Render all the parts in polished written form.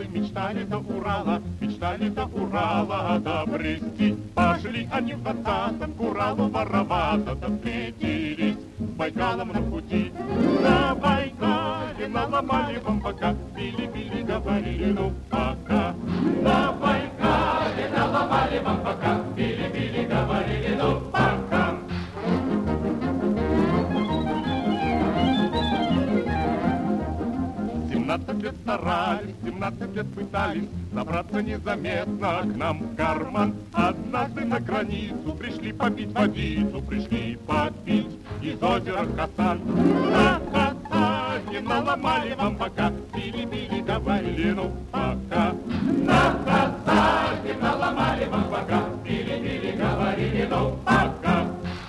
вы мечтали до Урала, мечтали до Урала добрести. Пошли они в 20-м к Уралу воровато, да встретились с Байкалом на пути. На Байкале наломали вам бока, били-били, говорили, ну пока. На Байкале наломали вам бока, били-били, говорили, ну пока. 17 лет старались, 17 лет пытались забраться незаметно к нам в карман. Однажды на границу пришли попить водицу, пришли попить из озера Хасан. На Хасане наломали вам бока, били-били, говорили, ну пока. На Хасане наломали вам бока, били-били, говорили, ну пока.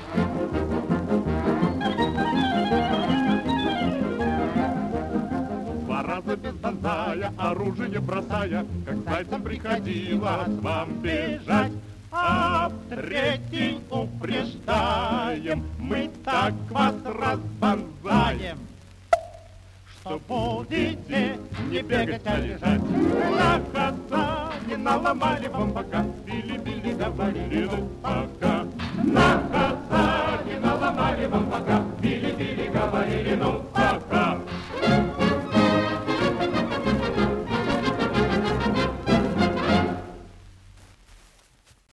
Без банзая, оружие бросая, как зайцам приходилось вам бежать. А в третий упреждаем, мы так вас разбанзаем, что будете не бегать, а лежать. На Хасане наломали вам бока, били-били, говорили, ну пока. На Хасане